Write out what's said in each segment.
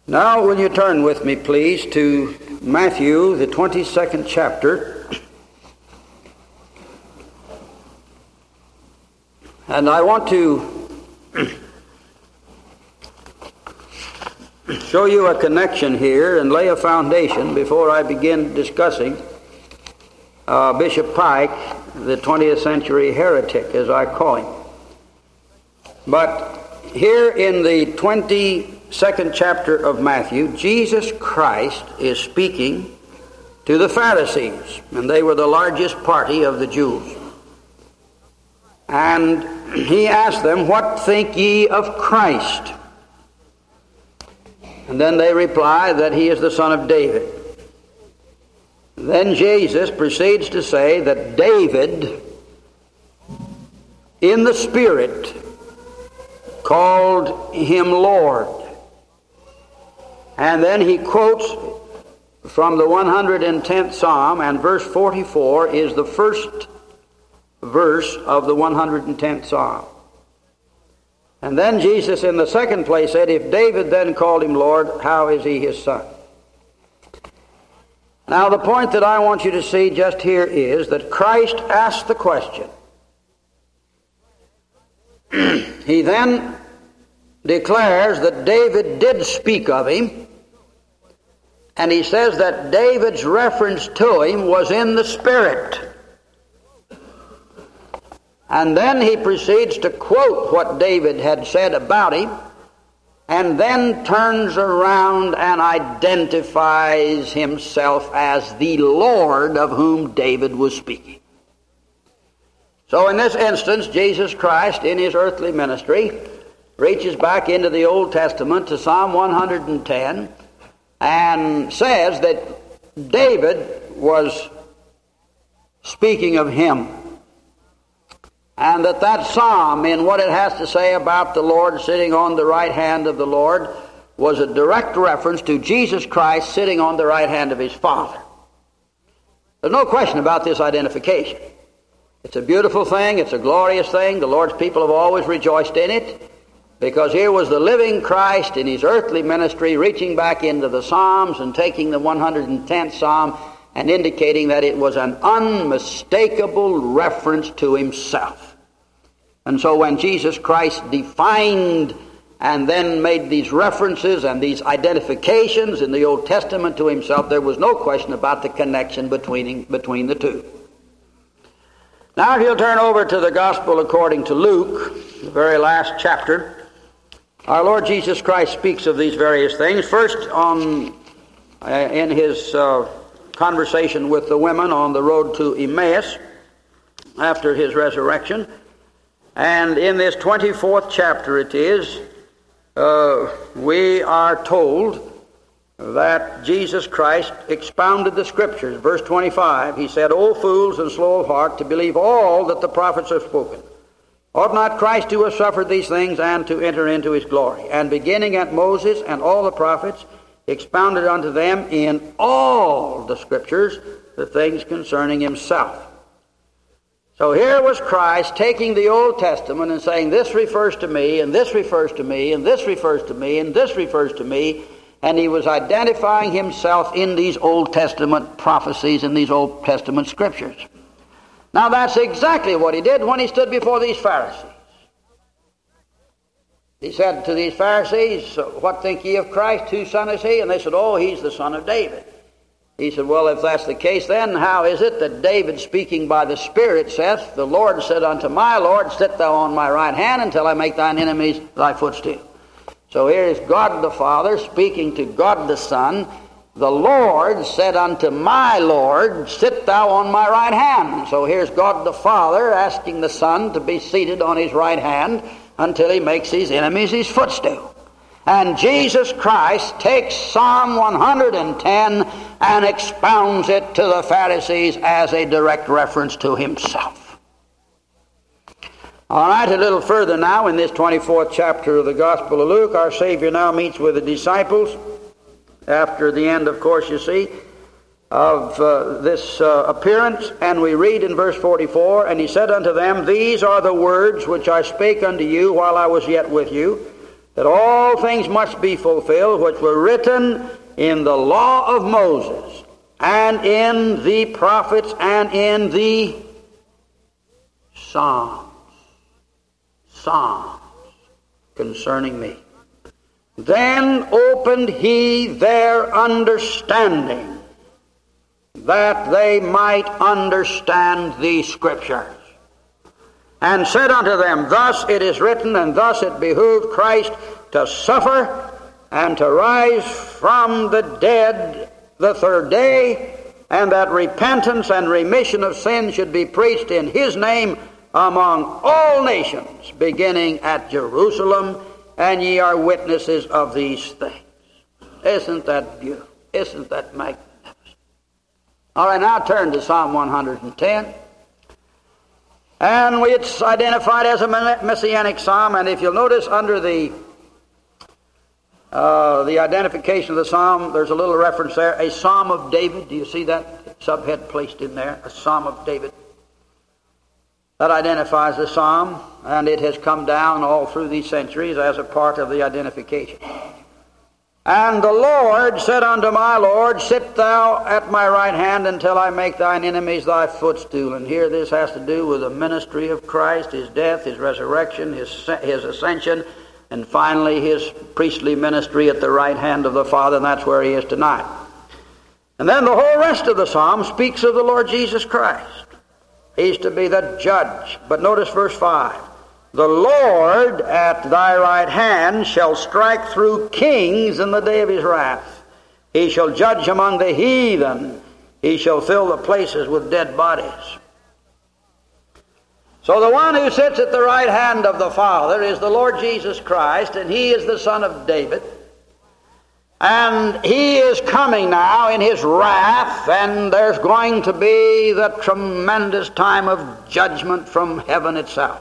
Now, will you turn with me, please, to Matthew, the 22nd chapter. And I want to show you a connection here and lay a foundation before I begin discussing Bishop Pike, the 20th century heretic, as I call him. But here in the 22nd chapter of Matthew, Jesus Christ is speaking to the Pharisees, and they were the largest party of the Jews. And he asked them, "What think ye of Christ?" And then they reply that he is the son of David. Then Jesus proceeds to say that David, in the Spirit, called him Lord. And then he quotes from the 110th Psalm, and verse 44 is the first verse of the 110th Psalm. And then Jesus in the second place said, "If David then called him Lord, how is he his son?" Now the point that I want you to see just here is that Christ asked the question. He then declares that David did speak of him, and he says that David's reference to him was in the Spirit. And then he proceeds to quote what David had said about him, and then turns around and identifies himself as the Lord of whom David was speaking. So in this instance, Jesus Christ, in his earthly ministry, reaches back into the Old Testament to Psalm 110 and says that David was speaking of him. And that psalm, in what it has to say about the Lord sitting on the right hand of the Lord, was a direct reference to Jesus Christ sitting on the right hand of his Father. There's no question about this identification. It's a beautiful thing. It's a glorious thing. The Lord's people have always rejoiced in it, because here was the living Christ in his earthly ministry reaching back into the Psalms and taking the 110th Psalm and indicating that it was an unmistakable reference to himself. And so when Jesus Christ defined and then made these references and these identifications in the Old Testament to himself, there was no question about the connection between the two. Now if you'll turn over to the Gospel according to Luke, the very last chapter, our Lord Jesus Christ speaks of these various things. First, in his conversation with the women on the road to Emmaus after his resurrection. And in this 24th chapter it is, we are told that Jesus Christ expounded the Scriptures. Verse 25, he said, "O fools and slow of heart, to believe all that the prophets have spoken. Ought not Christ to have suffered these things and to enter into his glory? And beginning at Moses and all the prophets, expounded unto them in all the Scriptures the things concerning himself." So here was Christ taking the Old Testament and saying, this refers to me, and this refers to me, and this refers to me, and this refers to me, and he was identifying himself in these Old Testament prophecies and these Old Testament Scriptures. Now that's exactly what he did when he stood before these Pharisees. He said to these Pharisees, "What think ye of Christ? Whose son is he?" And they said, "Oh, he's the son of David." He said, "Well, if that's the case, then how is it that David, speaking by the Spirit, saith, The Lord said unto my Lord, Sit thou on my right hand until I make thine enemies thy footstool." So here is God the Father speaking to God the Son. "The Lord said unto my Lord, Sit thou on my right hand." So here's God the Father asking the Son to be seated on his right hand until he makes his enemies his footstool. And Jesus Christ takes Psalm 110 and expounds it to the Pharisees as a direct reference to himself. All right, a little further now in this 24th chapter of the Gospel of Luke, our Savior now meets with the disciples after the end, of course, you see, of this appearance. And we read in verse 44, "And he said unto them, These are the words which I spake unto you while I was yet with you, that all things must be fulfilled which were written in the law of Moses, and in the prophets, and in the Psalms. Psalms concerning me. Then opened he their understanding, that they might understand the Scriptures. And said unto them, Thus it is written, and thus it behooved Christ to suffer, and to rise from the dead the third day, and that repentance and remission of sin should be preached in his name among all nations, beginning at Jerusalem, and ye are witnesses of these things. Isn't that beautiful? Isn't that magnificent? All right, now turn to Psalm 110. And it's identified as a messianic psalm, and if you'll notice under the identification of the psalm, there's a little reference there, a Psalm of David. Do you see that subhead placed in there? A Psalm of David. That identifies the psalm, and it has come down all through these centuries as a part of the identification. And the Lord said unto my Lord, Sit thou at my right hand until I make thine enemies thy footstool. And here this has to do with the ministry of Christ, his death, his resurrection, his ascension, and finally his priestly ministry at the right hand of the Father, and that's where he is tonight. And then the whole rest of the psalm speaks of the Lord Jesus Christ. He's to be the judge. But notice verse 5. The Lord at thy right hand shall strike through kings in the day of his wrath. He shall judge among the heathen. He shall fill the places with dead bodies. So the one who sits at the right hand of the Father is the Lord Jesus Christ, and he is the Son of David. And he is coming now in his wrath, and there's going to be the tremendous time of judgment from heaven itself.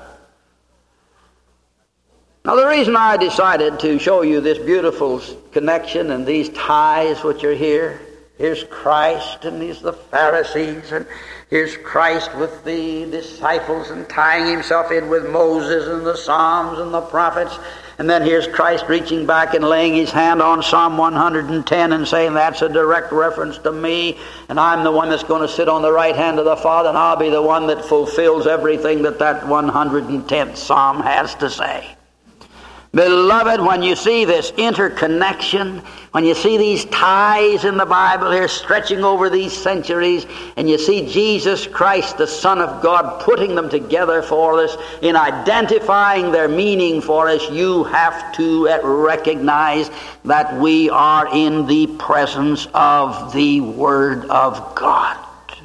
Now, the reason I decided to show you this beautiful connection and these ties which are here, here's Christ and here's the Pharisees, and here's Christ with the disciples and tying himself in with Moses and the Psalms and the prophets, and then here's Christ reaching back and laying his hand on Psalm 110 and saying that's a direct reference to me, and I'm the one that's going to sit on the right hand of the Father, and I'll be the one that fulfills everything that 110th Psalm has to say. Beloved, when you see this interconnection, when you see these ties in the Bible here stretching over these centuries, and you see Jesus Christ, the Son of God, putting them together for us, in identifying their meaning for us, you have to recognize that we are in the presence of the Word of God.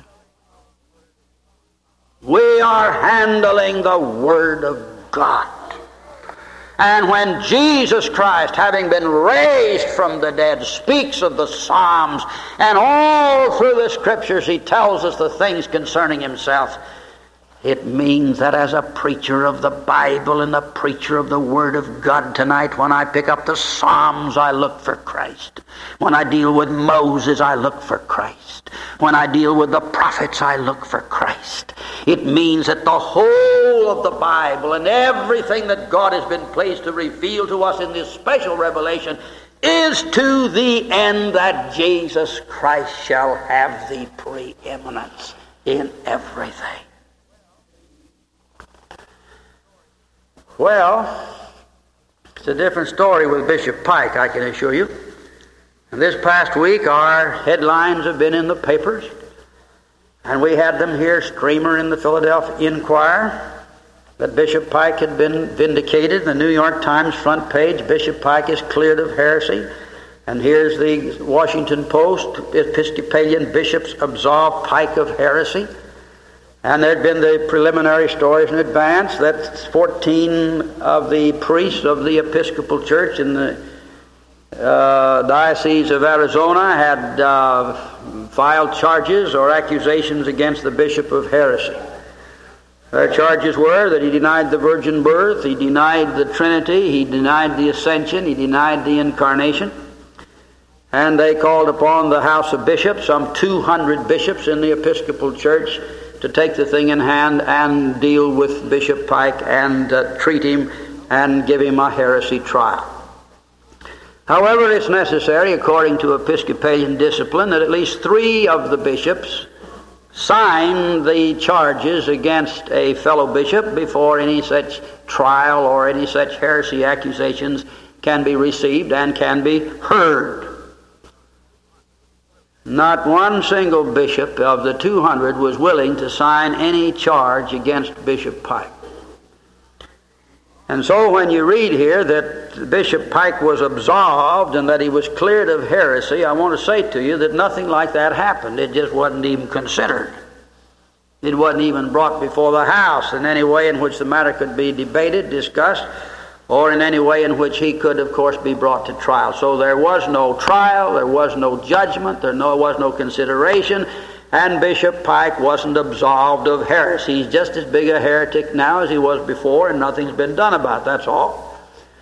We are handling the Word of God. And when Jesus Christ, having been raised from the dead, speaks of the Psalms, and all through the Scriptures he tells us the things concerning himself, it means that as a preacher of the Bible and a preacher of the Word of God tonight, when I pick up the Psalms, I look for Christ. When I deal with Moses, I look for Christ. When I deal with the prophets, I look for Christ. It means that the whole of the Bible and everything that God has been pleased to reveal to us in this special revelation is to the end that Jesus Christ shall have the preeminence in everything. Well, it's a different story with Bishop Pike, I can assure you. And this past week, our headlines have been in the papers. And we had them here, streamer in the Philadelphia Inquirer, that Bishop Pike had been vindicated. The New York Times front page, Bishop Pike is cleared of heresy. And here's the Washington Post, Episcopalian bishops absolve Pike of heresy. And there had been the preliminary stories in advance that 14 of the priests of the Episcopal Church in the Diocese of Arizona had filed charges or accusations against the bishop of heresy. Their charges were that he denied the virgin birth, he denied the Trinity, he denied the ascension, he denied the incarnation. And they called upon the House of Bishops, some 200 bishops in the Episcopal Church, to take the thing in hand and deal with Bishop Pike and treat him and give him a heresy trial. However, it's necessary, according to Episcopalian discipline, that at least 3 of the bishops sign the charges against a fellow bishop before any such trial or any such heresy accusations can be received and can be heard. Not one single bishop of the 200 was willing to sign any charge against Bishop Pike. And so when you read here that Bishop Pike was absolved and that he was cleared of heresy, I want to say to you that nothing like that happened. It just wasn't even considered. It wasn't even brought before the House in any way in which the matter could be debated, discussed, or in any way in which he could, of course, be brought to trial. So there was no trial, there was no judgment, there was no consideration, and Bishop Pike wasn't absolved of heresy. He's just as big a heretic now as he was before, and nothing's been done about it, that's all.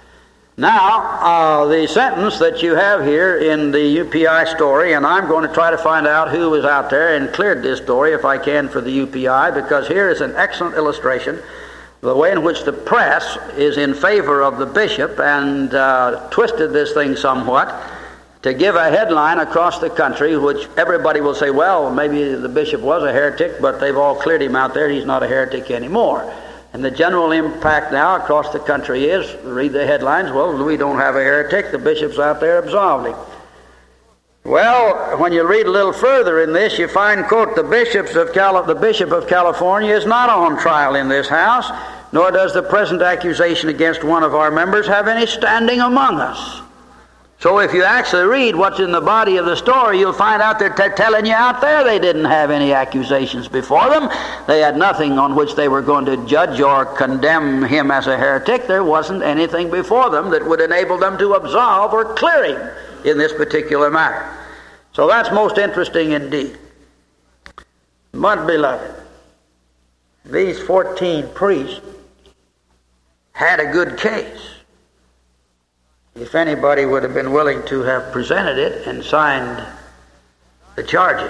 Now, the sentence that you have here in the UPI story, and I'm going to try to find out who was out there and cleared this story if I can for the UPI, because here is an excellent illustration of the way in which the press is in favor of the bishop and twisted this thing somewhat to give a headline across the country, which everybody will say, well, maybe the bishop was a heretic, but they've all cleared him out there. He's not a heretic anymore. And the general impact now across the country is, read the headlines, well, we don't have a heretic. The bishop's out there absolved him. Well, when you read a little further in this, you find, quote, the Bishop of California is not on trial in this house, nor does the present accusation against one of our members have any standing among us. So if you actually read what's in the body of the story, you'll find out they're telling you out there they didn't have any accusations before them. They had nothing on which they were going to judge or condemn him as a heretic. There wasn't anything before them that would enable them to absolve or clear him in this particular matter. So that's most interesting indeed. But, beloved, these 14 priests had a good case. If anybody would have been willing to have presented it and signed the charges.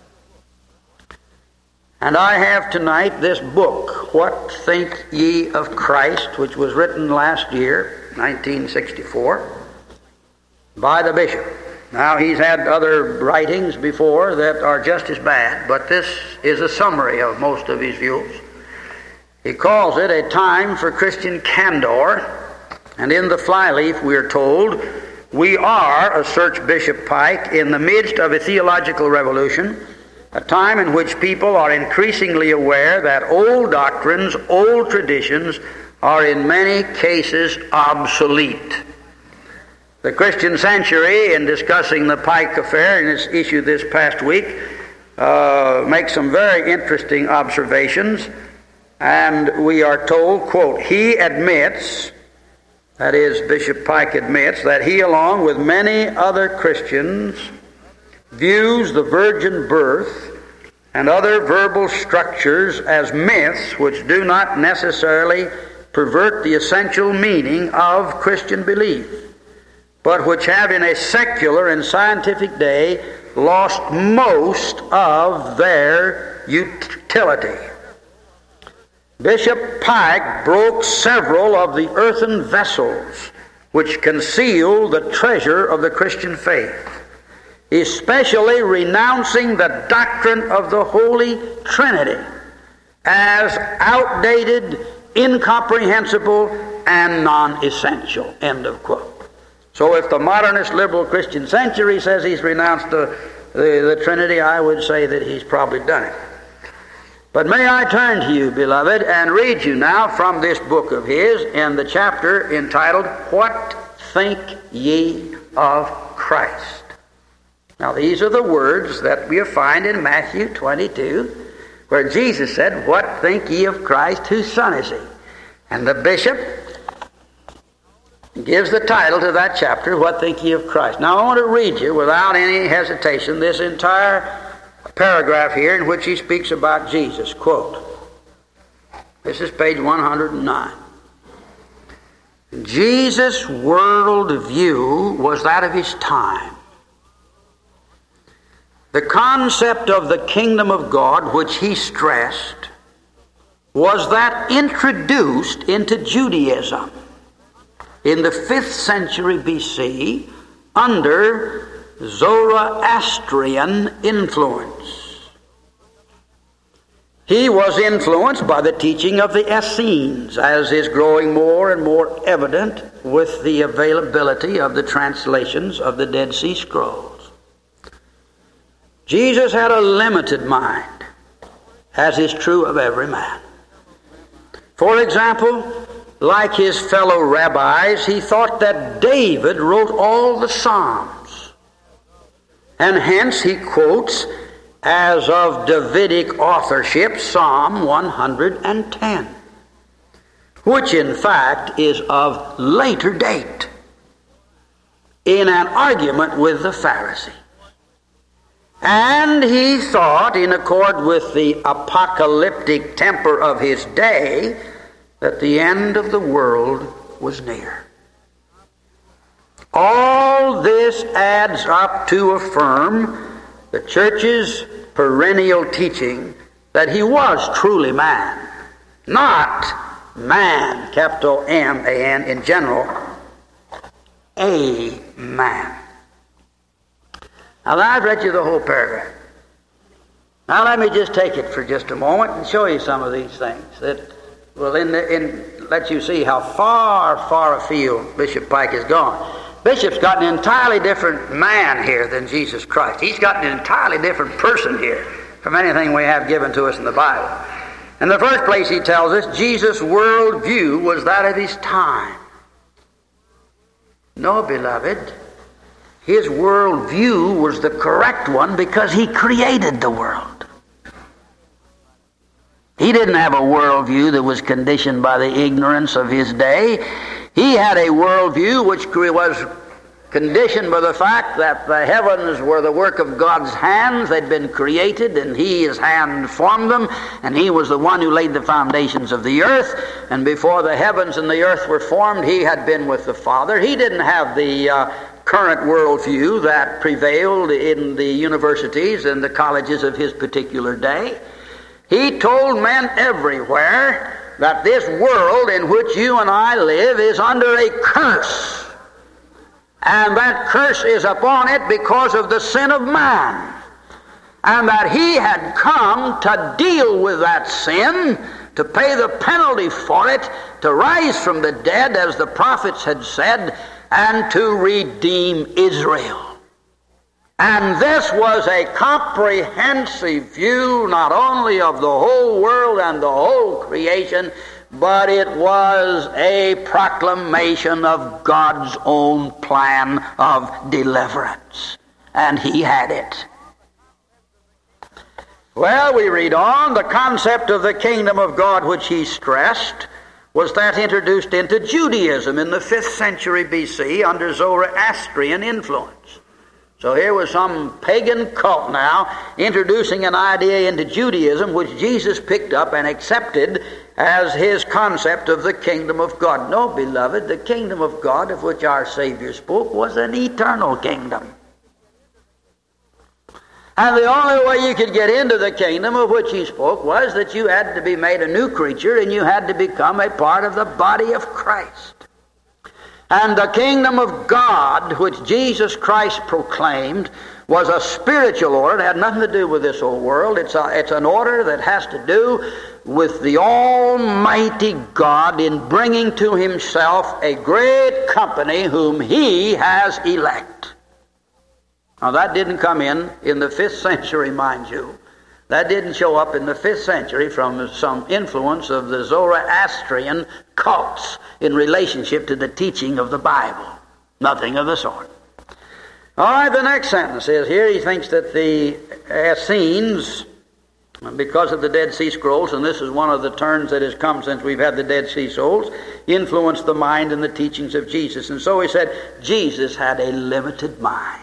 And I have tonight this book, What Think Ye of Christ, which was written last year, 1964, by the bishop. Now, he's had other writings before that are just as bad, but this is a summary of most of his views. He calls it A Time for Christian Candor. And in the flyleaf we are told, we are, asserts Bishop Pike, in the midst of a theological revolution, a time in which people are increasingly aware that old doctrines, old traditions are in many cases obsolete. The Christian Century, in discussing the Pike affair in its issue this past week, makes some very interesting observations. And we are told, quote, he admits, that is, Bishop Pike admits, that he, along with many other Christians, views the virgin birth and other verbal structures as myths which do not necessarily pervert the essential meaning of Christian belief, but which have in a secular and scientific day lost most of their utility. Bishop Pike broke several of the earthen vessels which conceal the treasure of the Christian faith, especially renouncing the doctrine of the Holy Trinity as outdated, incomprehensible, and non-essential. End of quote. So if the modernist liberal Christian Century says he's renounced the Trinity, I would say that he's probably done it. But may I turn to you, beloved, and read you now from this book of his in the chapter entitled, What Think Ye of Christ? Now these are the words that we find in Matthew 22, where Jesus said, What think ye of Christ? Whose son is he? And the bishop gives the title to that chapter, What Think Ye of Christ? Now I want to read you, without any hesitation, this entire paragraph here in which he speaks about Jesus. Quote, this is page 109. Jesus' worldview was that of his time. The concept of the kingdom of God, which he stressed, was that introduced into Judaism in the 5th century BC under Zoroastrian influence. He was influenced by the teaching of the Essenes, as is growing more and more evident with the availability of the translations of the Dead Sea Scrolls. Jesus had a limited mind, as is true of every man. For example, like his fellow rabbis, he thought that David wrote all the Psalms. And hence he quotes, as of Davidic authorship, Psalm 110, which in fact is of later date, in an argument with the Pharisees. And he thought, in accord with the apocalyptic temper of his day, that the end of the world was near. All this adds up to affirm the church's perennial teaching that he was truly man, not man, capital M-A-N in general, a man. Now I've read you the whole paragraph. Now let me just take it for just a moment and show you some of these things that will let you see how far afield Bishop Pike has gone. Bishop's got an entirely different man here than Jesus Christ. He's got an entirely different person here from anything we have given to us in the Bible. In the first place, he tells us Jesus' worldview was that of his time. No, beloved, his worldview was the correct one because he created the world. He didn't have a worldview that was conditioned by the ignorance of his day. He had a worldview which was conditioned by the fact that the heavens were the work of God's hands. They'd been created, and his hand formed them, and he was the one who laid the foundations of the earth. And before the heavens and the earth were formed, he had been with the Father. He didn't have the current worldview that prevailed in the universities and the colleges of his particular day. He told men everywhere that this world in which you and I live is under a curse. And that curse is upon it because of the sin of man. And that he had come to deal with that sin, to pay the penalty for it, to rise from the dead, as the prophets had said, and to redeem Israel. And this was a comprehensive view not only of the whole world and the whole creation, but it was a proclamation of God's own plan of deliverance. And he had it. Well, we read on. The concept of the kingdom of God which he stressed was that introduced into Judaism in the 5th century B.C. under Zoroastrian influence. So here was some pagan cult now introducing an idea into Judaism which Jesus picked up and accepted as his concept of the kingdom of God. No, beloved, the kingdom of God of which our Savior spoke was an eternal kingdom. And the only way you could get into the kingdom of which he spoke was that you had to be made a new creature and you had to become a part of the body of Christ. And the kingdom of God, which Jesus Christ proclaimed, was a spiritual order. It had nothing to do with this old world. It's an order that has to do with the Almighty God in bringing to himself a great company whom he has elect. Now that didn't come in the 5th century, mind you. That didn't show up in the 5th century from some influence of the Zoroastrian cults in relationship to the teaching of the Bible. Nothing of the sort. All right, the next sentence is here. He thinks that the Essenes, because of the Dead Sea Scrolls, and this is one of the turns that has come since we've had the Dead Sea Scrolls, influenced the mind and the teachings of Jesus. And so he said, Jesus had a limited mind.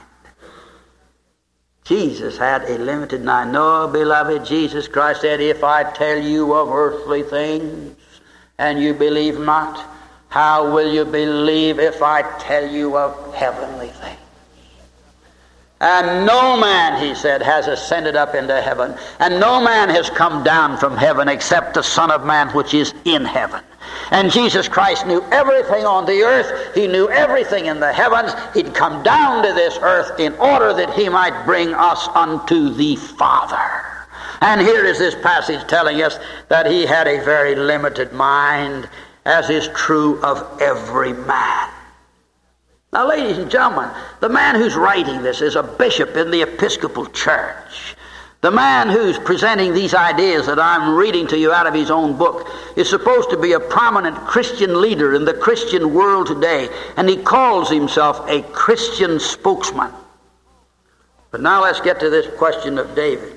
Jesus had a limited mind. No, beloved, Jesus Christ said, if I tell you of earthly things and you believe not, how will you believe if I tell you of heavenly things? And no man, he said, has ascended up into heaven, and no man has come down from heaven except the Son of Man which is in heaven. And Jesus Christ knew everything on the earth. He knew everything in the heavens. He'd come down to this earth in order that he might bring us unto the Father. And here is this passage telling us that he had a very limited mind, as is true of every man. Now, ladies and gentlemen, the man who's writing this is a bishop in the Episcopal Church. The man who's presenting these ideas that I'm reading to you out of his own book is supposed to be a prominent Christian leader in the Christian world today, and he calls himself a Christian spokesman. But now let's get to this question of David.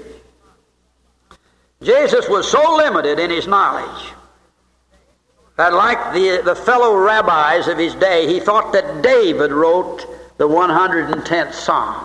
Jesus was so limited in his knowledge that, like the fellow rabbis of his day, he thought that David wrote the 110th Psalm.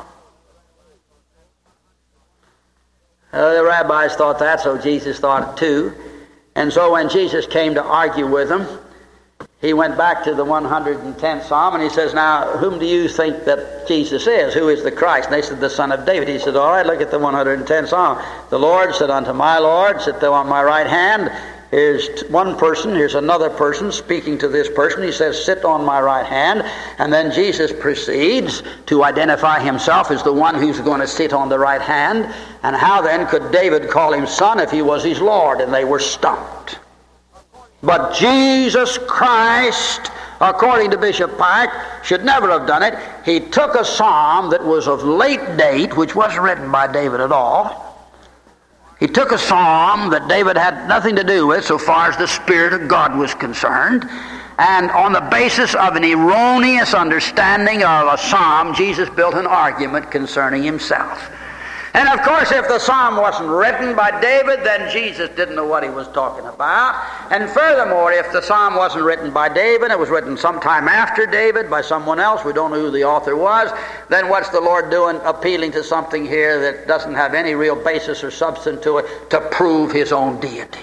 The rabbis thought that, so Jesus thought it too. And so when Jesus came to argue with them, he went back to the 110th Psalm and he says, now, whom do you think that Jesus is? Who is the Christ? And they said, the Son of David. He said, all right, look at the 110th Psalm. The Lord said unto my Lord, sit thou on my right hand. Here's one person, here's another person speaking to this person. He says, sit on my right hand. And then Jesus proceeds to identify himself as the one who's going to sit on the right hand. And how then could David call him son if he was his Lord? And they were stumped. But Jesus Christ, according to Bishop Pike, should never have done it. He took a psalm that was of late date, which wasn't written by David at all. He took a psalm that David had nothing to do with so far as the Spirit of God was concerned, and on the basis of an erroneous understanding of a psalm, Jesus built an argument concerning himself. And of course, if the psalm wasn't written by David, then Jesus didn't know what he was talking about. And furthermore, if the psalm wasn't written by David, it was written sometime after David by someone else, we don't know who the author was, then what's the Lord doing appealing to something here that doesn't have any real basis or substance to it to prove his own deity?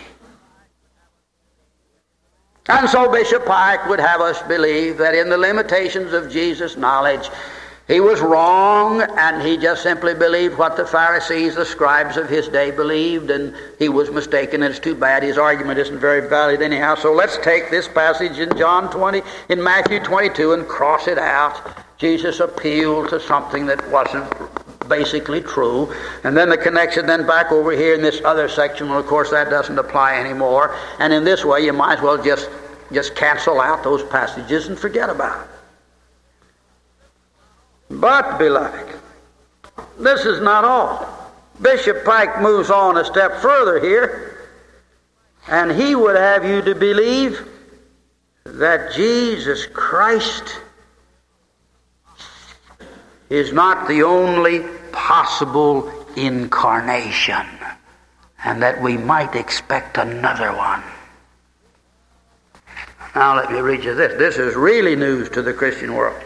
And so Bishop Pike would have us believe that in the limitations of Jesus' knowledge, he was wrong, and he just simply believed what the Pharisees, the scribes of his day, believed, and he was mistaken, and it's too bad. His argument isn't very valid anyhow. So let's take this passage in Matthew 22 and cross it out. Jesus appealed to something that wasn't basically true. And then the connection then back over here in this other section, well, of course, that doesn't apply anymore. And in this way, you might as well just cancel out those passages and forget about it. But, beloved, this is not all. Bishop Pike moves on a step further here, and he would have you to believe that Jesus Christ is not the only possible incarnation, and that we might expect another one. Now let me read you this. This is really news to the Christian world.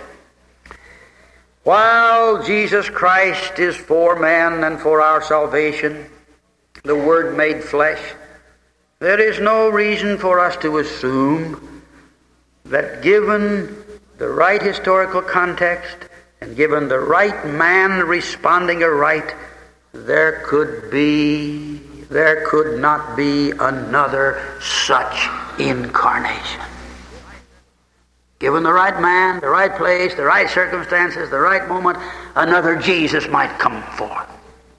While Jesus Christ is for men and for our salvation, the Word made flesh, there is no reason for us to assume that given the right historical context and given the right man responding aright, there could not be another such incarnation. Given the right man, the right place, the right circumstances, the right moment, another Jesus might come forth.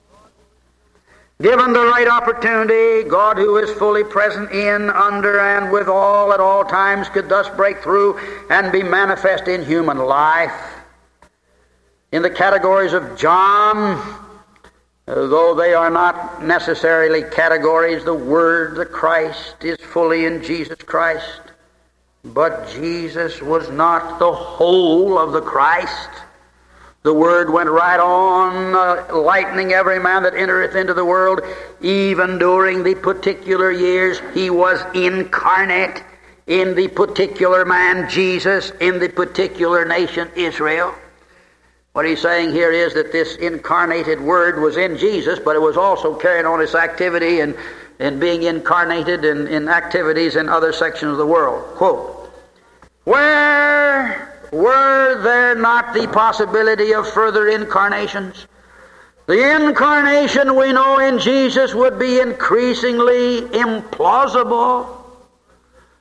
Given the right opportunity, God, who is fully present in, under, and with all at all times, could thus break through and be manifest in human life. In the categories of John, though they are not necessarily categories, the Word, the Christ, is fully in Jesus Christ. But Jesus was not the whole of the Christ. The Word went right on, lightening every man that entereth into the world. Even during the particular years he was incarnate in the particular man, Jesus, in the particular nation, Israel. What he's saying here is that this incarnated Word was in Jesus, but it was also carrying on its activity and being incarnated in activities in other sections of the world. Quote, where were there not the possibility of further incarnations? The incarnation we know in Jesus would be increasingly implausible.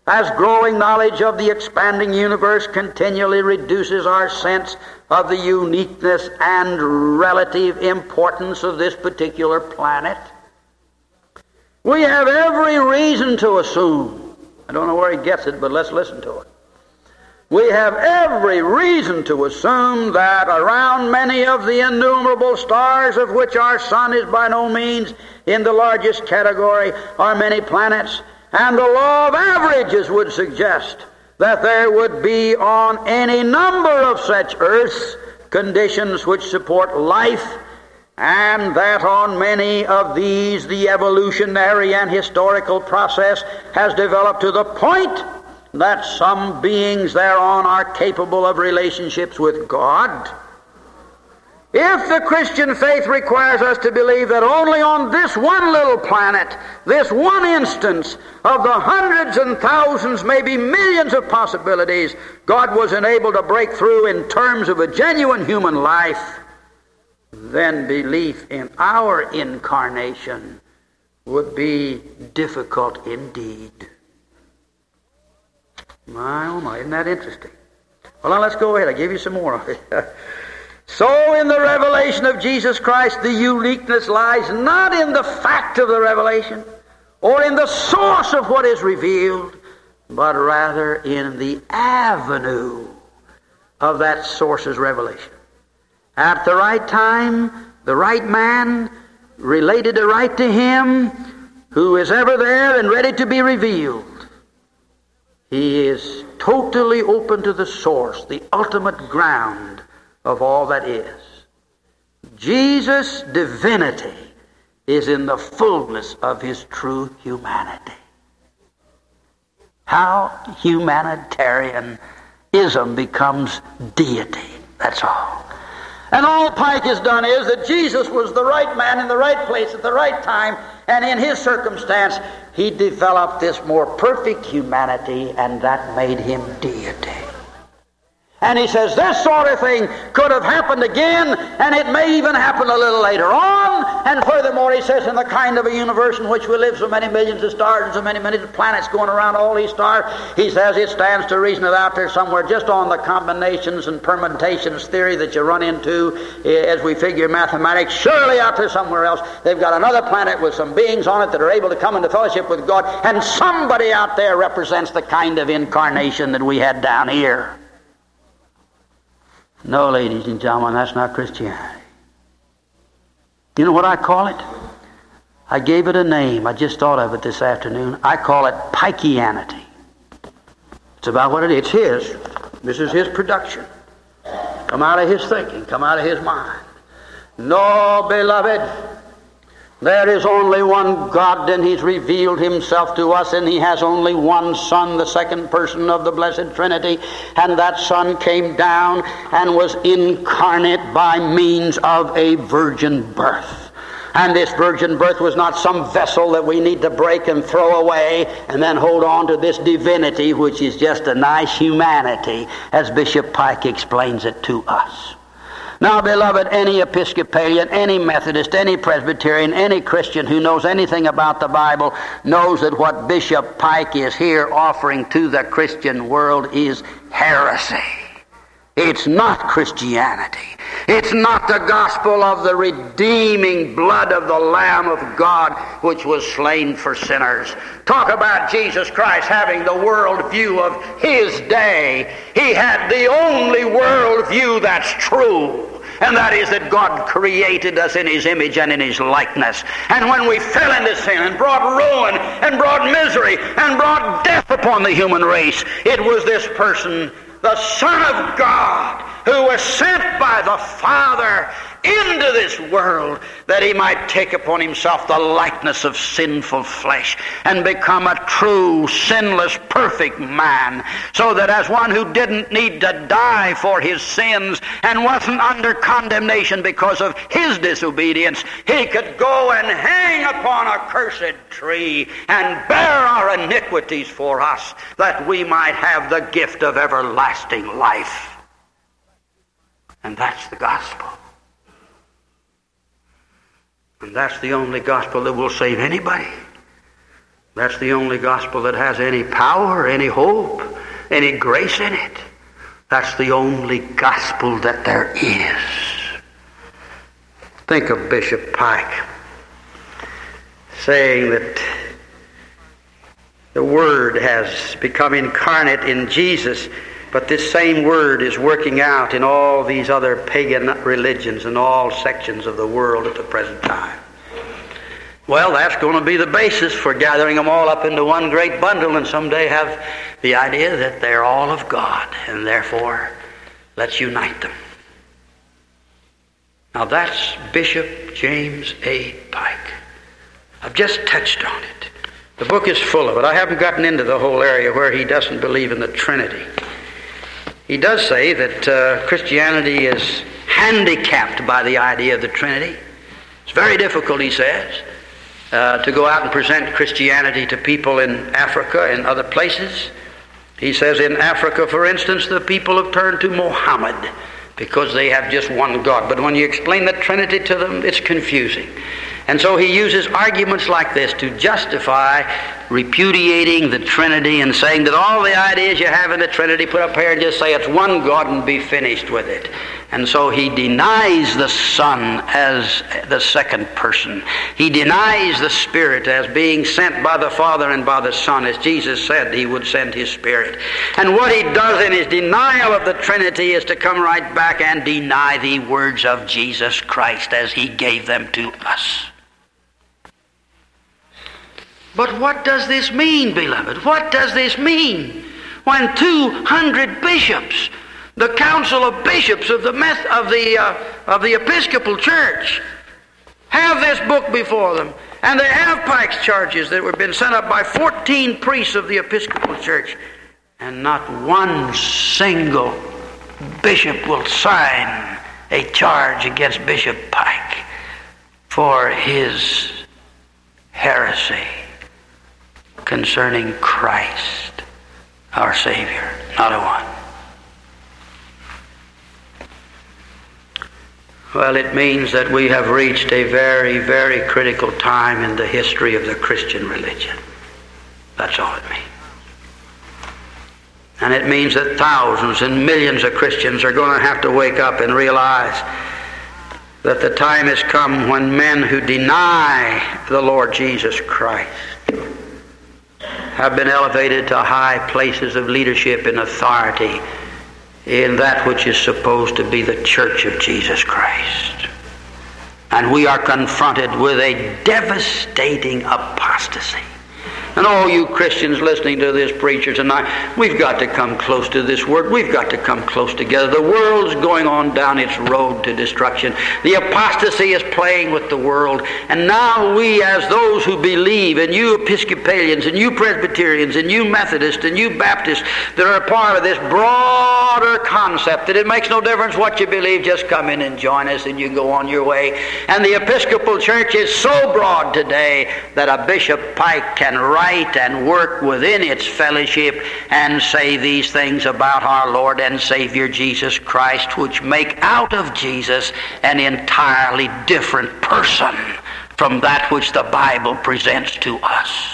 as growing knowledge of the expanding universe continually reduces our sense of the uniqueness and relative importance of this particular planet, we have every reason to assume, I don't know where he gets it, but let's listen to it. We have every reason to assume that around many of the innumerable stars, of which our sun is by no means in the largest category, are many planets, and the law of averages would suggest that there would be on any number of such earths conditions which support life, and that on many of these the evolutionary and historical process has developed to the point that some beings thereon are capable of relationships with God. If the Christian faith requires us to believe that only on this one little planet, this one instance of the hundreds and thousands, maybe millions of possibilities, God was enabled to break through in terms of a genuine human life, then belief in our incarnation would be difficult indeed. My, oh my, isn't that interesting? Well, now let's go ahead. I'll give you some more of it. So in the revelation of Jesus Christ, the uniqueness lies not in the fact of the revelation or in the source of what is revealed, but rather in the avenue of that source's revelation. At the right time, the right man related right to him who is ever there and ready to be revealed. He is totally open to the source, the ultimate ground of all that is. Jesus' divinity is in the fullness of his true humanity. How humanitarianism becomes deity, that's all. And all Pike has done is that Jesus was the right man in the right place at the right time, and in his circumstance, he developed this more perfect humanity, and that made him deity. And he says this sort of thing could have happened again, and it may even happen a little later on. And furthermore, he says in the kind of a universe in which we live, so many millions of stars and so many planets going around all these stars, he says it stands to reason that out there somewhere, just on the combinations and permutations theory that you run into as we figure mathematics, surely out there somewhere else they've got another planet with some beings on it that are able to come into fellowship with God, and somebody out there represents the kind of incarnation that we had down here. No, ladies and gentlemen, that's not Christianity. You know what I call it? I gave it a name. I just thought of it this afternoon. I call it Pikeanity. It's about what it is. It's his. This is his production. Come out of his thinking. Come out of his mind. No, beloved, there is only one God, and he's revealed himself to us, and he has only one Son, the second person of the Blessed Trinity, and that Son came down and was incarnate by means of a virgin birth. And this virgin birth was not some vessel that we need to break and throw away and then hold on to this divinity, which is just a nice humanity, as Bishop Pike explains it to us. Now, beloved, any Episcopalian, any Methodist, any Presbyterian, any Christian who knows anything about the Bible knows that what Bishop Pike is here offering to the Christian world is heresy. It's not Christianity. It's not the gospel of the redeeming blood of the Lamb of God which was slain for sinners. Talk about Jesus Christ having the world view of his day. He had the only world view that's true. And that is that God created us in his image and in his likeness. And when we fell into sin and brought ruin and brought misery and brought death upon the human race, it was this person, the Son of God, who was sent by the Father into this world that he might take upon himself the likeness of sinful flesh and become a true, sinless, perfect man, so that as one who didn't need to die for his sins and wasn't under condemnation because of his disobedience, he could go and hang upon a cursed tree and bear our iniquities for us, that we might have the gift of everlasting life. And that's the gospel. And that's the only gospel that will save anybody. That's the only gospel that has any power, any hope, any grace in it. That's the only gospel that there is. Think of Bishop Pike saying that the Word has become incarnate in Jesus, but this same Word is working out in all these other pagan religions and all sections of the world at the present time. Well, that's going to be the basis for gathering them all up into one great bundle and someday have the idea that they're all of God, and therefore let's unite them. Now that's Bishop James A. Pike. I've just touched on it. The book is full of it. I haven't gotten into the whole area where he doesn't believe in the Trinity. He does say that Christianity is handicapped by the idea of the Trinity. It's very difficult, he says, to go out and present Christianity to people in Africa and other places. He says in Africa, for instance, the people have turned to Muhammad because they have just one God. But when you explain the Trinity to them, it's confusing. And so he uses arguments like this to justify repudiating the Trinity and saying that all the ideas you have in the Trinity, put up here and just say it's one God and be finished with it. And so he denies the Son as the second person. He denies the Spirit as being sent by the Father and by the Son, as Jesus said he would send his Spirit. And what he does in his denial of the Trinity is to come right back and deny the words of Jesus Christ as he gave them to us. But what does this mean, beloved? What does this mean when 200 bishops, the Council of Bishops of the Episcopal Church, have this book before them, and they have Pike's charges that have been sent up by 14 priests of the Episcopal Church, and not one single bishop will sign a charge against Bishop Pike for his heresy concerning Christ, our Savior. Not a one. Well, it means that we have reached a very, very critical time in the history of the Christian religion. That's all it means. And it means that thousands and millions of Christians are going to have to wake up and realize that the time has come when men who deny the Lord Jesus Christ have been elevated to high places of leadership and authority in that which is supposed to be the Church of Jesus Christ. And we are confronted with a devastating apostasy. And all you Christians listening to this preacher tonight, we've got to come close to this word. We've got to come close together. The world's going on down its road to destruction. The apostasy is playing with the world. And now we, as those who believe, and you Episcopalians, and you Presbyterians, and you Methodists, and you Baptists, that are a part of this broader concept, that it makes no difference what you believe, just come in and join us and you go on your way. And the Episcopal Church is so broad today that a Bishop Pike can write and work within its fellowship and say these things about our Lord and Savior Jesus Christ, which make out of Jesus an entirely different person from that which the Bible presents to us.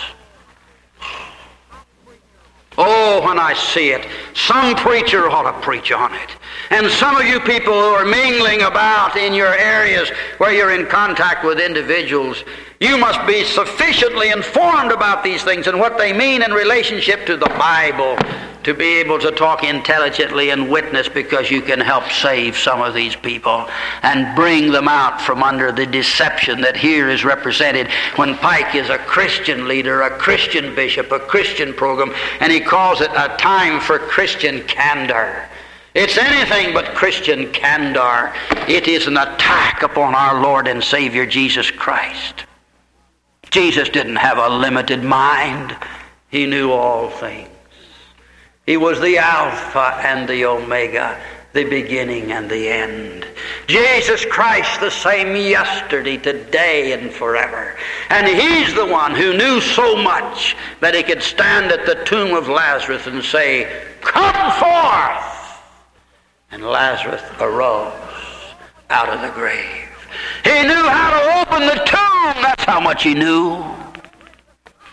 Oh, when I see it, some preacher ought to preach on it. And some of you people who are mingling about in your areas where you're in contact with individuals, you must be sufficiently informed about these things and what they mean in relationship to the Bible to be able to talk intelligently and witness, because you can help save some of these people and bring them out from under the deception that here is represented when Pike is a Christian leader, a Christian bishop, a Christian program, and he calls it a time for Christian candor. It's anything but Christian candor. It is an attack upon our Lord and Savior Jesus Christ. Jesus didn't have a limited mind. He knew all things. He was the Alpha and the Omega, the beginning and the end. Jesus Christ the same yesterday, today, and forever. And He's the one who knew so much that He could stand at the tomb of Lazarus and say, "Come forth!" And Lazarus arose out of the grave. He knew how to open the tomb. That's how much He knew.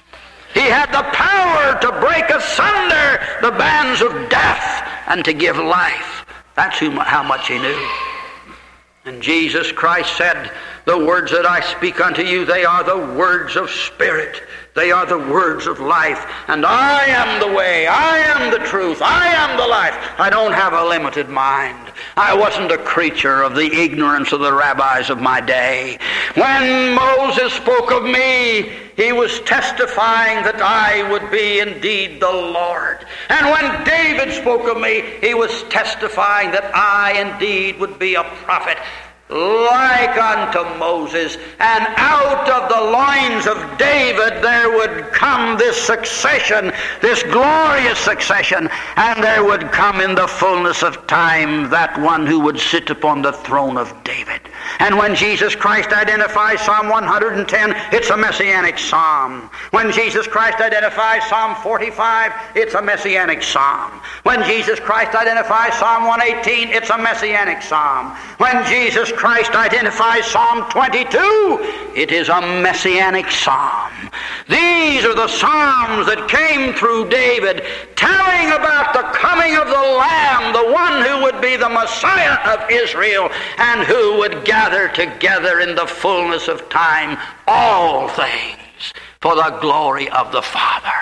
He had the power to break asunder the bands of death and to give life. That's how much he knew. And Jesus Christ said, the words that I speak unto you, they are the words of spirit. They are the words of life. And I am the way. I am the truth. I am the life. I don't have a limited mind. I wasn't a creature of the ignorance of the rabbis of my day. When Moses spoke of me, he was testifying that I would be indeed the Lord. And when David spoke of me, he was testifying that I indeed would be a prophet like unto Moses. And out of the loins of David there would come this succession, this glorious succession, and there would come in the fullness of time that one who would sit upon the throne of David. And when Jesus Christ identifies Psalm 110, it's a messianic psalm. When Jesus Christ identifies Psalm 45, it's a messianic psalm. When Jesus Christ identifies Psalm 118, it's a messianic psalm. When Jesus Christ identifies Psalm 22, it is a messianic psalm. These are the psalms that came through David, telling about the coming of the Lamb, the one who would be the Messiah of Israel, and who would gather together in the fullness of time all things for the glory of the Father.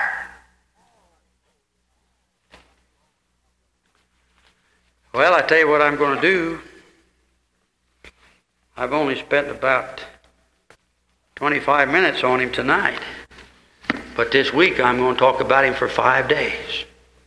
Well, I tell you what I'm going to do. I've only spent about 25 minutes on him tonight. But this week I'm going to talk about him for 5 days.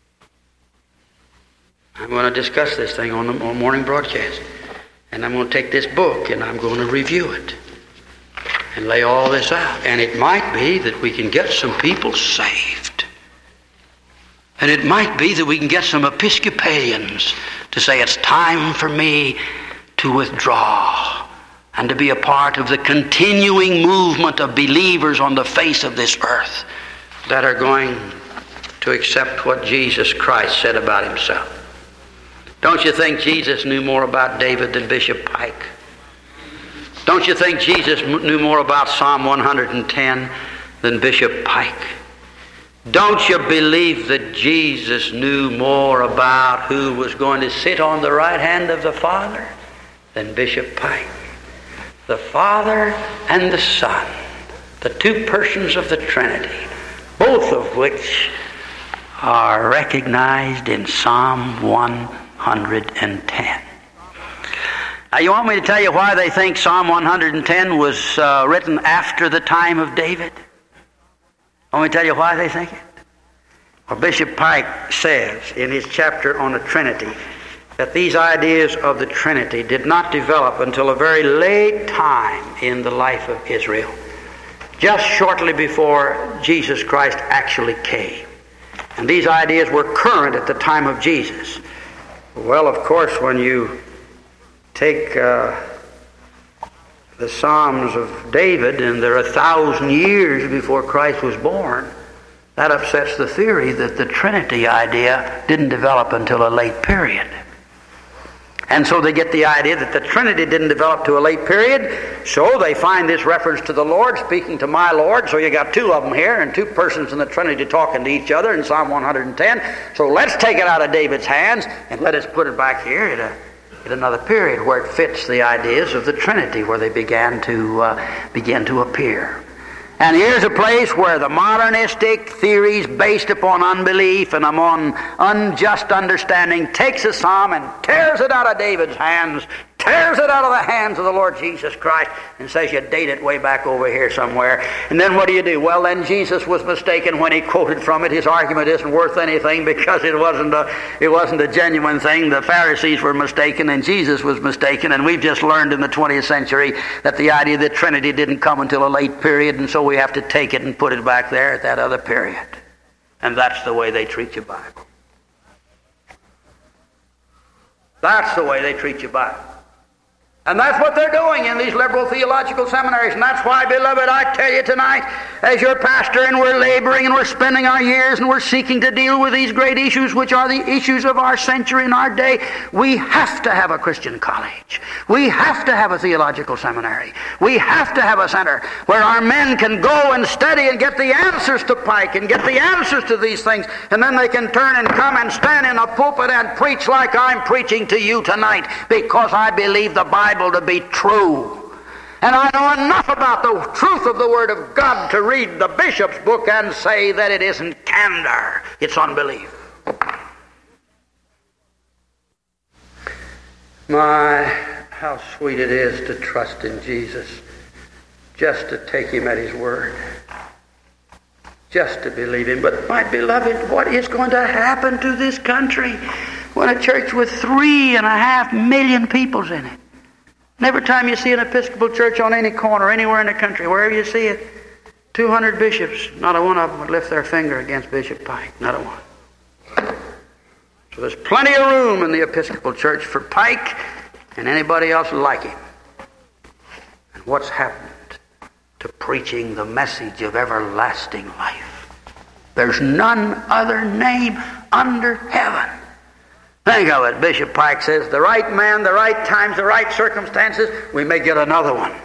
I'm going to discuss this thing on the morning broadcast. And I'm going to take this book and I'm going to review it and lay all this out. And it might be that we can get some people saved. And it might be that we can get some Episcopalians to say it's time for me to withdraw and to be a part of the continuing movement of believers on the face of this earth that are going to accept what Jesus Christ said about himself. Don't you think Jesus knew more about David than Bishop Pike? Don't you think Jesus knew more about Psalm 110 than Bishop Pike? Don't you believe that Jesus knew more about who was going to sit on the right hand of the Father than Bishop Pike? The Father and the Son, the two persons of the Trinity, both of which are recognized in Psalm 110. Now, you want me to tell you why they think Psalm 110 was written after the time of David? Want me to tell you why they think it? Well, Bishop Pike says in his chapter on the Trinity that these ideas of the Trinity did not develop until a very late time in the life of Israel, just shortly before Jesus Christ actually came. And these ideas were current at the time of Jesus. Well, of course, when you take the Psalms of David, and they're 1,000 years before Christ was born, that upsets the theory that the Trinity idea didn't develop until a late period. And so they get the idea that the Trinity didn't develop to a late period, so they find this reference to the Lord speaking to my Lord. So you got two of them here, and two persons in the Trinity talking to each other in Psalm 110. So let's take it out of David's hands and let us put it back here at another period where it fits the ideas of the Trinity, where they begin to appear. And here's a place where the modernistic theories based upon unbelief and upon unjust understanding takes a psalm and tears it out of David's hands, tears it out of the hands of the Lord Jesus Christ, and says you date it way back over here somewhere. And then what do? Well, then Jesus was mistaken when he quoted from it. His argument isn't worth anything because it wasn't a genuine thing. The Pharisees were mistaken and Jesus was mistaken, and we've just learned in the 20th century that the idea of the Trinity didn't come until a late period, and so we have to take it and put it back there at that other period. And that's the way they treat your Bible. That's the way they treat your Bible. And that's what they're doing in these liberal theological seminaries. And that's why, beloved, I tell you tonight, as your pastor, and we're laboring and we're spending our years and we're seeking to deal with these great issues, which are the issues of our century and our day, we have to have a Christian college. We have to have a theological seminary. We have to have a center where our men can go and study and get the answers to Pike and get the answers to these things. And then they can turn and come and stand in a pulpit and preach like I'm preaching to you tonight, because I believe the Bible to be true. And I know enough about the truth of the Word of God to read the bishop's book and say that it isn't candor, it's unbelief. My, how sweet it is to trust in Jesus, just to take Him at His word, just to believe Him. But my beloved, what is going to happen to this country when a church with 3.5 million peoples in it? And every time you see an Episcopal church on any corner, anywhere in the country, wherever you see it, 200 bishops, not a one of them would lift their finger against Bishop Pike. Not a one. So there's plenty of room in the Episcopal church for Pike and anybody else like him. And what's happened to preaching the message of everlasting life? There's none other name under heaven. Think of it. Bishop Pike says, the right man, the right times, the right circumstances, we may get another one.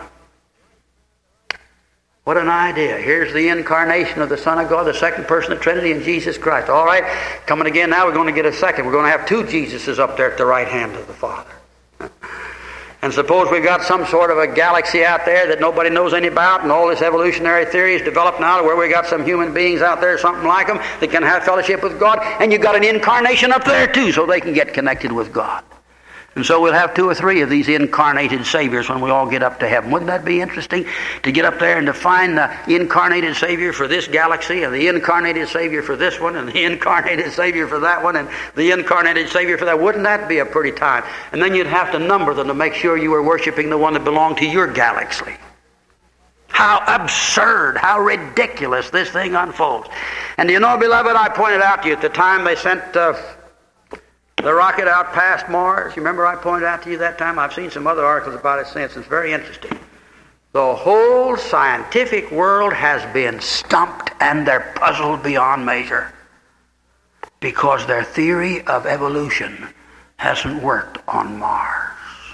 What an idea. Here's the incarnation of the Son of God, the second person of the Trinity, in Jesus Christ. All right, coming again now, we're going to get a second. We're going to have 2 Jesuses up there at the right hand of the Father. And suppose we've got some sort of a galaxy out there that nobody knows anything about, and all this evolutionary theory is developed now to where we've got some human beings out there, something like them, that can have fellowship with God, and you've got an incarnation up there too, so they can get connected with God. And so we'll have 2 or 3 of these incarnated Saviors when we all get up to heaven. Wouldn't that be interesting, to get up there and to find the incarnated Savior for this galaxy, and the incarnated Savior for this one, and the incarnated Savior for that one, and the incarnated Savior for that? Wouldn't that be a pretty time? And then you'd have to number them to make sure you were worshiping the one that belonged to your galaxy. How absurd, how ridiculous this thing unfolds. And do you know, beloved, I pointed out to you at the time they sent the rocket out past Mars. You remember I pointed out to you that time? I've seen some other articles about it since. It's very interesting. The whole scientific world has been stumped and they're puzzled beyond measure because their theory of evolution hasn't worked on Mars.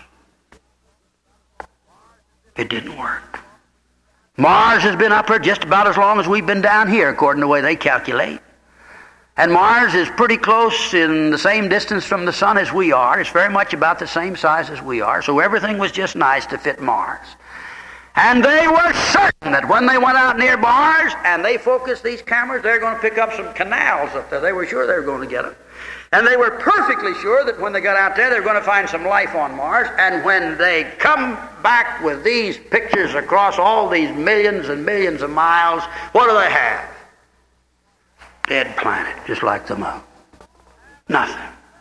It didn't work. Mars has been up here just about as long as we've been down here, according to the way they calculate. And Mars is pretty close in the same distance from the sun as we are. It's very much about the same size as we are. So everything was just nice to fit Mars. And they were certain that when they went out near Mars and they focused these cameras, they're going to pick up some canals up there. They were sure they were going to get them. And they were perfectly sure that when they got out there, they were going to find some life on Mars. And when they come back with these pictures across all these millions and millions of miles, what do they have? Dead planet, just like the moon. Nothing.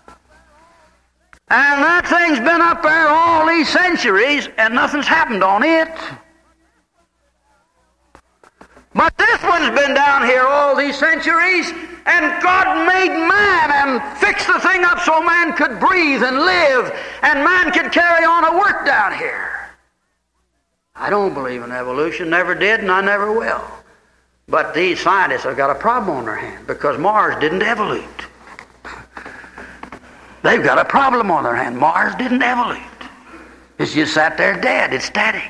And that thing's been up there all these centuries, and nothing's happened on it. But this one's been down here all these centuries, and God made man and fixed the thing up so man could breathe and live, and man could carry on a work down here. I don't believe in evolution, never did, and I never will. But these scientists have got a problem on their hand because Mars didn't evolute. They've got a problem on their hand. Mars didn't evolute. It's just sat there dead. It's static.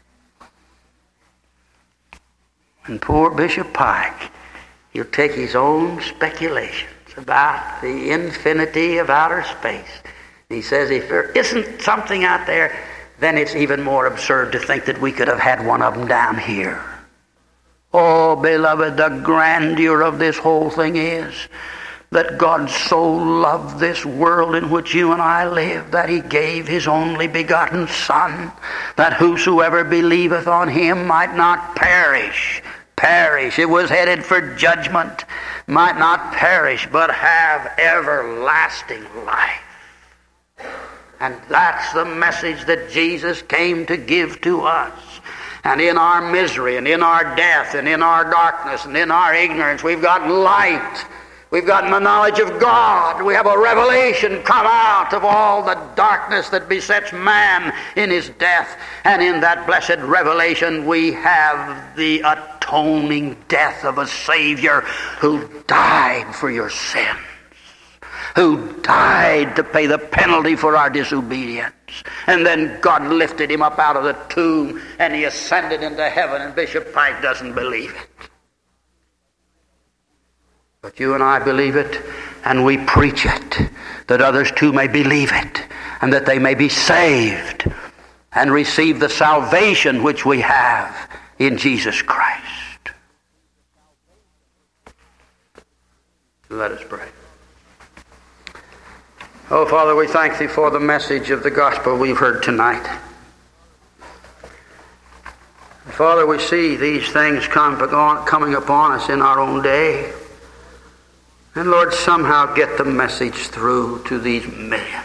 And poor Bishop Pike, he'll take his own speculations about the infinity of outer space. He says if there isn't something out there, then it's even more absurd to think that we could have had one of them down here. Oh, beloved, the grandeur of this whole thing is that God so loved this world in which you and I live that He gave His only begotten Son, that whosoever believeth on Him might not perish. It was headed for judgment. Might not perish, but have everlasting life. And that's the message that Jesus came to give to us. And in our misery, and in our death, and in our darkness, and in our ignorance, we've got light. We've gotten the knowledge of God. We have a revelation come out of all the darkness that besets man in his death. And in that blessed revelation we have the atoning death of a Savior who died for your sins, who died to pay the penalty for our disobedience. And then God lifted him up out of the tomb and he ascended into heaven, and Bishop Pike doesn't believe it. But you and I believe it, and we preach it, that others too may believe it, and that they may be saved and receive the salvation which we have in Jesus Christ. Let us pray. Oh, Father, we thank Thee for the message of the gospel we've heard tonight. Father, we see these things coming upon us in our own day. And Lord, somehow get the message through to these millions.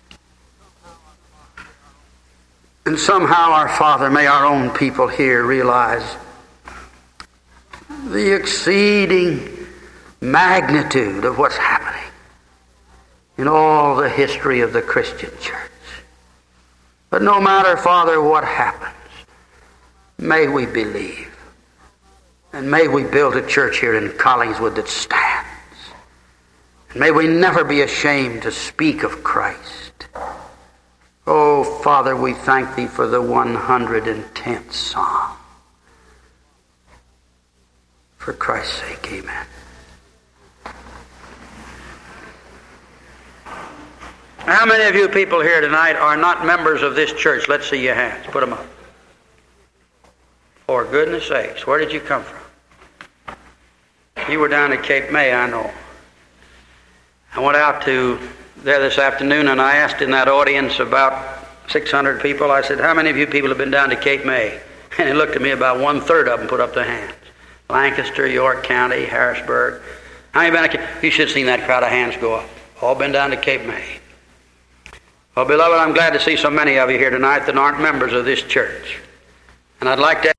And somehow, our Father, may our own people here realize the exceeding magnitude of what's happening in all the history of the Christian church. But no matter, Father, what happens, may we believe. And may we build a church here in Collingswood that stands. May we never be ashamed to speak of Christ. Oh, Father, we thank Thee for the 110th Psalm. For Christ's sake, amen. How many of you people here tonight are not members of this church? Let's see your hands. Put them up. For goodness sakes, where did you come from? You were down at Cape May, I know. I went out to there this afternoon and I asked in that audience about 600 people, I said, how many of you people have been down to Cape May? And he looked at me, about 1/3 of them put up their hands. Lancaster, York County, Harrisburg. How many been to Cape? You should have seen that crowd of hands go up. All been down to Cape May. Well, beloved, I'm glad to see so many of you here tonight that aren't members of this church. And I'd like to